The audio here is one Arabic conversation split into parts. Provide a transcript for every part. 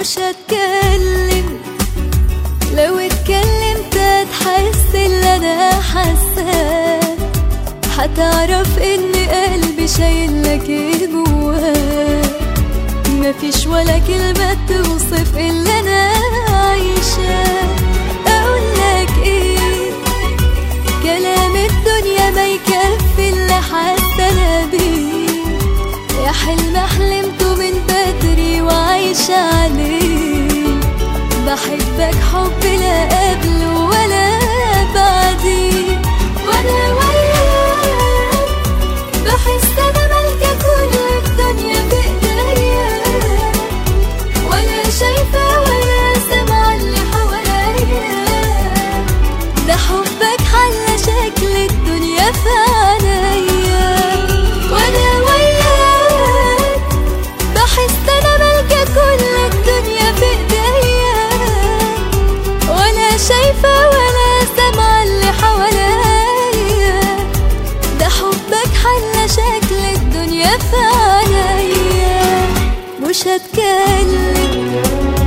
مش هتكلم، لو اتكلمت هتحس اللي انا حاساه، هتعرف ان قلبي شايلك ايه جواه. مفيش ولا كلمة توصف اللي انا عايشاه. اقولك ايه، كلام الدنيا ما يكفي اللي حاسه انا بيه. يا حلم حلمته من بدري وعايشة عليه، بحبك حب لا قبله ولا بعديه. وانا وياك بحس انا مالكة كل الدنيا بايديا، ولا شايفة ولا سامعة اللي حواليا. ده حبك حل شكل الدنيا في عينيا. وانا وياك بحس انا مالكة كل الدنيا بايديا، ولا شايفة ولا سامعة اللي حواليا. ده حبك حل شكل الدنيا في عينيا. مش هتكلم،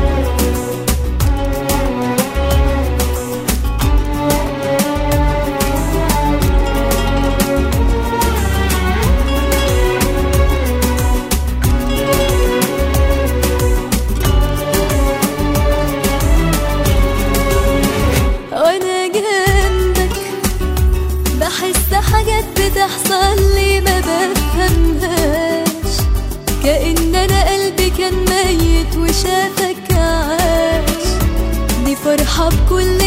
وانا جنبك بحس حاجات بتحصل لي ما بفهمهاش، كأن انا قلبي كان ميت وشافك عاش. دي فرحة بكل